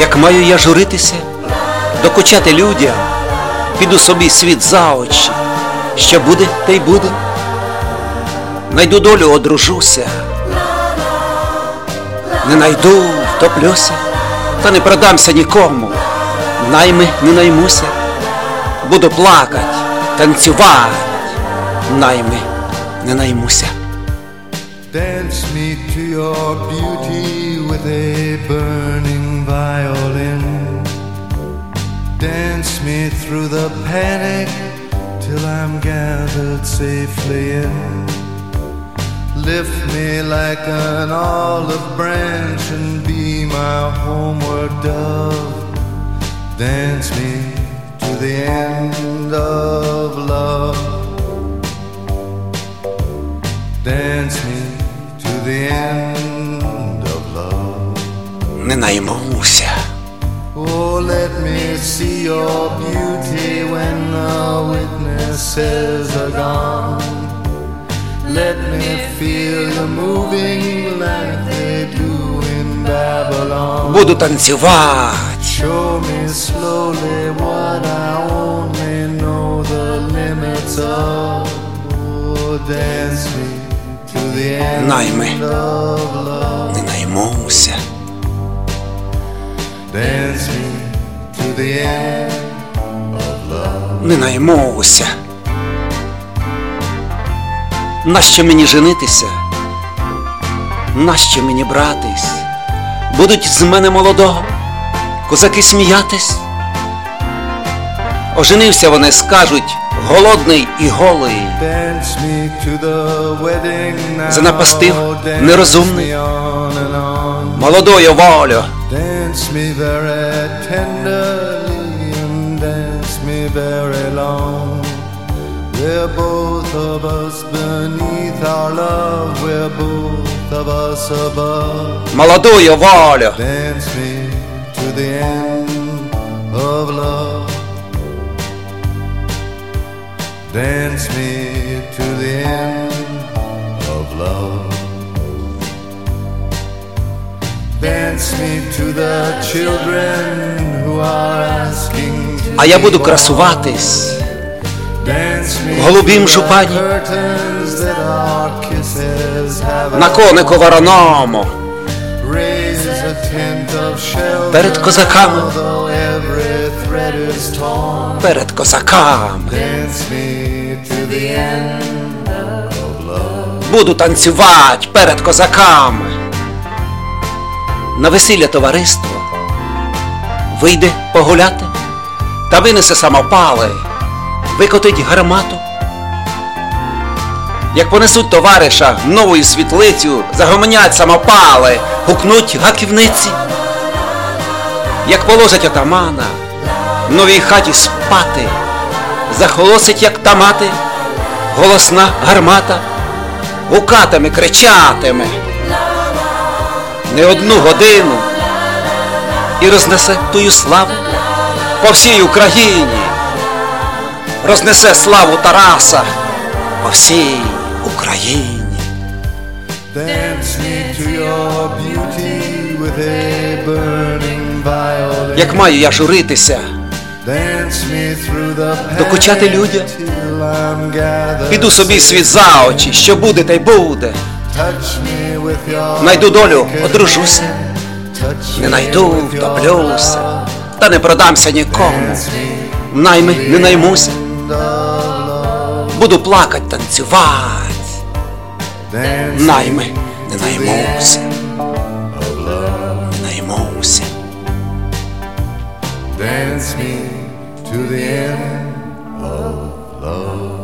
Як маю я журитися, докучати людям, піду собі світ за очі, що буде, те й буде. Найду долю, одружуся, не найду, втоплюся, та не продамся нікому, найми не наймуся, буду плакать, танцювать, найми не наймуся. Dance me to your beauty with a burning violin. Dance me through the panic till I'm gathered safely in. Lift me like an olive branch and be my homeward dove. Dance me to the end of love. Dance me to the end of love. Не наймуся. Oh, let me see your beauty when the witnesses are gone. Let me feel you moving like they do in Babylon. Буду танцювати. Show me slowly what I only know the limits of. Oh, dance me to the end Найми of love. не наймуся. Dance me to the end of love. Не наймуся. Нащо мені женитися? Нащо мені братись? Будуть з мене молодого козаки сміятись? Оженився вони, скажуть, голодний і голий. Занапастив нерозумний молодою волю. We're both of us beneath our love. We're both of us above. Молодую волю. Dance me to the end of love. Dance me to the end of love. Dance me to the children who are asking to. А я буду красуватись в голубім жупані, на конику вороному, перед козаками, перед козаками. Буду танцювати перед козаками. На весілля товариство вийде погуляти та винесе самопали, викотить гармату. Як понесуть товариша новою світлицю, загомонять самопали, гукнуть гаківниці. Як положать отамана в новій хаті спати, захолосить, як та мати, голосна гармата, гукатиме, кричатиме не одну годину і рознесе тую славу по всій Україні. Рознесе славу Тараса по всій Україні. Як маю я журитися, докучати людям, піду собі світ за очі, що буде, та й буде. Найду долю, одружуся, не найду, втоплюся, та не продамся нікому, найми не наймуся. Буду плакать, танцювати, найми не наймуся, не наймуся. Dance me to the end of love.